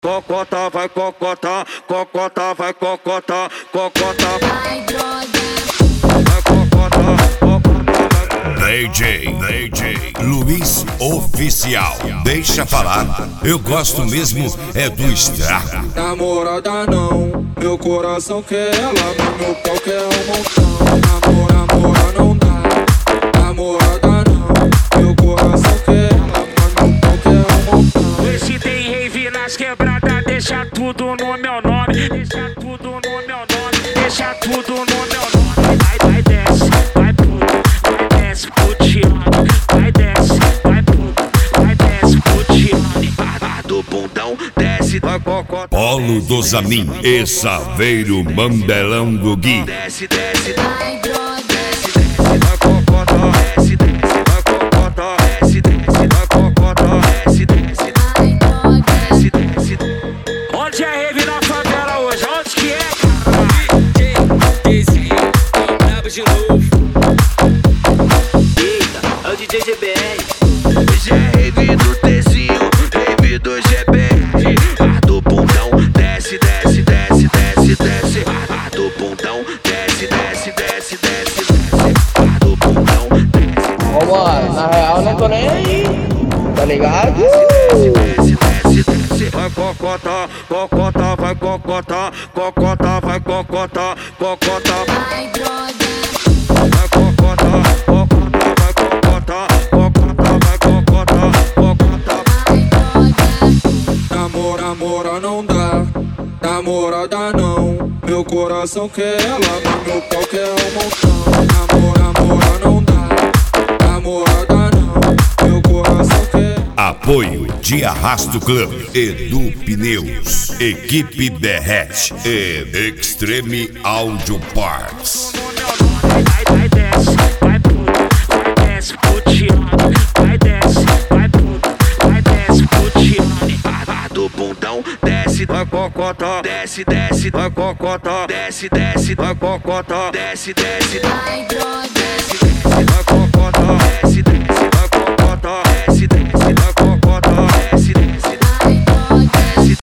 Cocota vai cocota, cocota vai cocota, cocota Vai droga. vai cocota, cocota vai DJ Luiz Oficial. Deixa falar, eu gosto mesmo é do estrago. Namorada não, meu coração quer ela, mas meu pau quer um montão. Namora não dá, namorada não, meu coração quer ela, mas meu pau quer um montão. Esse tem rave nas quebradas, deixa tudo no meu nome. Deixa tudo no meu nome, deixa tudo no meu nome. Vai desce, vai pro Tiane. Vai desce, vai desce pro Tiane. a do bundão desce, vai cocota Polo do Zamin e Saveiro Mandelão do Gui. desce, desce, Vai droga. desce, desce, vai cocota desce, desce, vai cocota desce, desce, vai cocota desce, desce, Vai droga. desce, desce. Onde é rave na favela hoje? Onde que é? Brabo de novo. Eita, é o DJ GBR. Hoje é rave do Tzinho, rave do GBR. A do bundão desce, desce, desce, desce, desce. A do bundão desce, desce, desce, desce, desce. A do bundão desce. Ô mano, na real não tô nem aí, tá ligado? Desce, desce, desce, vai cocota, cocota, vai cocota, cocota, vai cocota, cocota, Vai droga. vai cocota, cocota, vai cocota, cocota, vai cocota, cocota. Vai droga. Namora não dá, namorada não, meu coração quer ela, mas meu pau quer um montão. Namora não dá, namorada não, meu coração quer. Apoio de Arrasto Club, Edu Pneus, Equipe Derrete e Extreme Audio Parts. Vai desce, vai desce pro Tiane. Vai desce, vai desce pro Tiane. A do bundão desce, vai cocota, desce, desce, vai cocota, desce, desce, vai cocota, desce, desce. Vai droga.